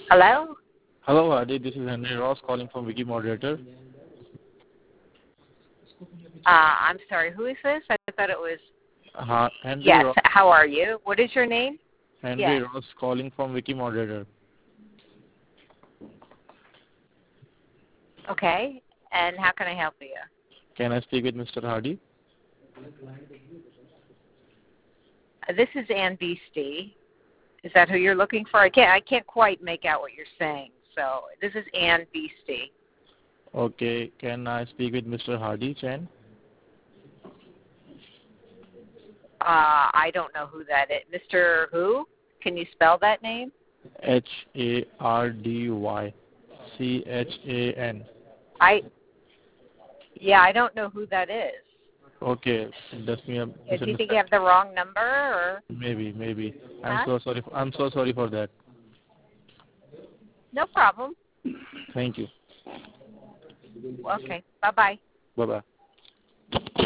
Hello? Hello, Adi. This is Henry Ross calling from Wiki Moderator. I'm sorry, who is this? I thought it was... Henry Yes, Ross. how are you? What is your name? Henry Yes. Ross calling from Wiki Moderator. Okay, and how can I help you? Can I speak with Mr. Hardy? This is Ann Beastie. Is that who you're looking for? I can't quite make out what you're saying. So this is Ann Beastie. Okay. Can I speak with Mr. Hardy Chen? I don't know who that is. Mr. Who? Can you spell that name? HARDYCHAN. I don't know who that is. Okay. That's me. Do you think you have the wrong number, or? Maybe. I'm Huh? so sorry. I'm so sorry for that. No problem. Thank you. Okay. Bye-bye. Bye-bye.